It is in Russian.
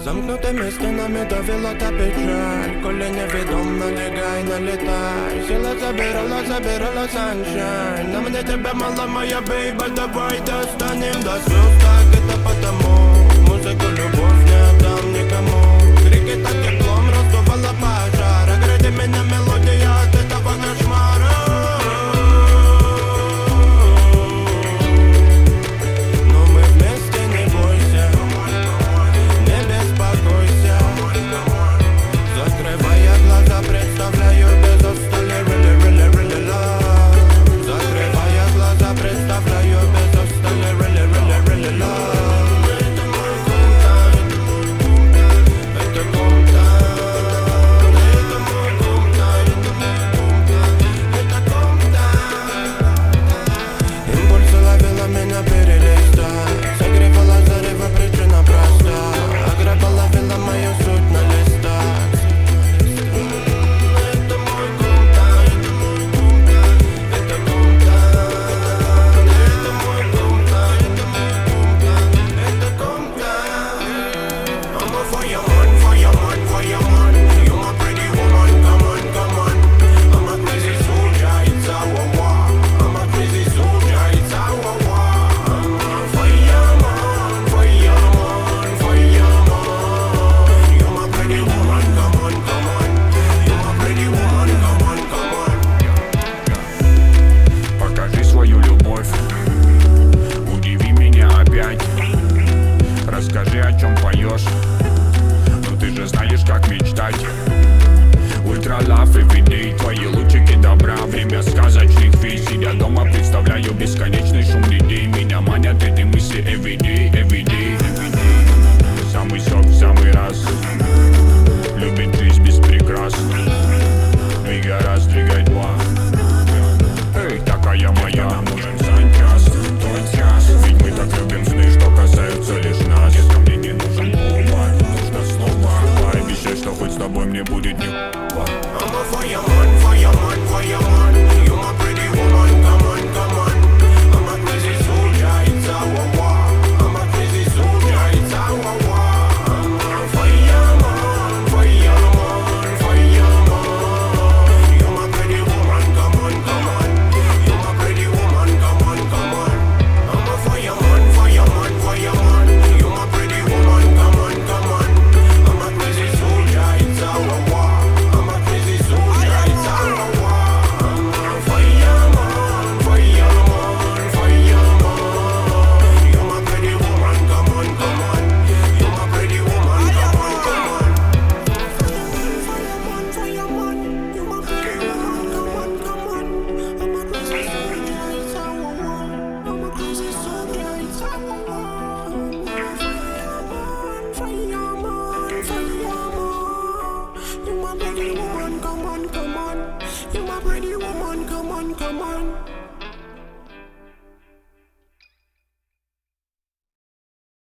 Замкнутыми стенами давила та печаль, коли невідом налягай, налітай. Сила забирала sunshine. На мне тебя мало, моя бейба, давай достанем до слез. Так это потому, музыку любовь не отдам никому. Крики так теплом раздувала пожар, огради меня мелодия.